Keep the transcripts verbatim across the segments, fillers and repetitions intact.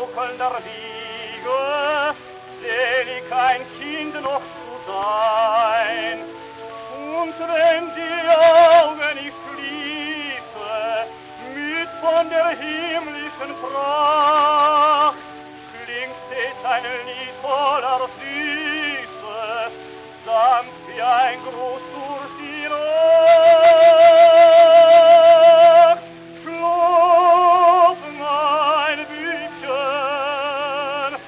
schaukelnder Wiege, selig ein Kind noch zu sein. Und wenn die Augen ich schließe, müd von der himmlischen Pracht, klingt stets ein Lied voller Süße, sanft wie ein Gruß durch die Nacht. Schlaf, mein Bübchen,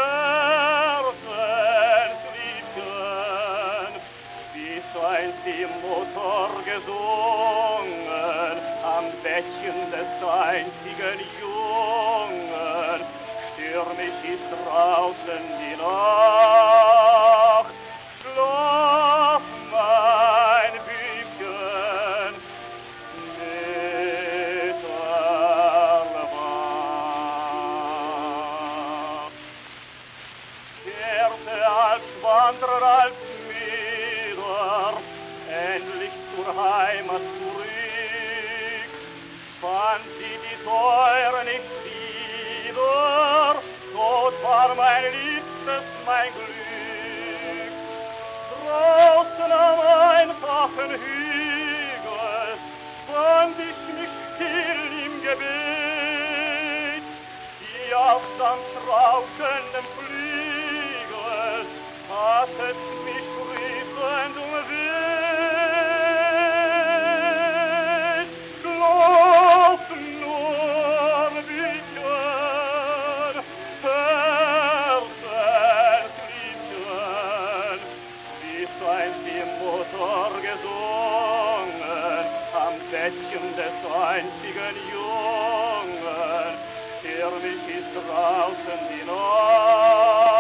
Herzensliebchen, bis einst die Mutter gesungen am Bettchen des einzigen Jungen. Stürmisch ist draußen die Nacht. Schlaf, mein Bübchen, Mitternacht. Kehrte als Wanderer, als Müder, endlich zur Heimat zurück, fand sie die Säure nicht wieder, tot war mein Liebstes, mein Glück. Draußen am einfachen Hügel fand ich mich still im Gebet, die auf sanft rauschendem Flügel hattet mich rührend umweht. Schlaf nur, Bübchen, Herzensliebchen, bis einst die Mutter gesungen am Bettchen des einzigen Jungen. Stürmisch ist draußen die Nacht.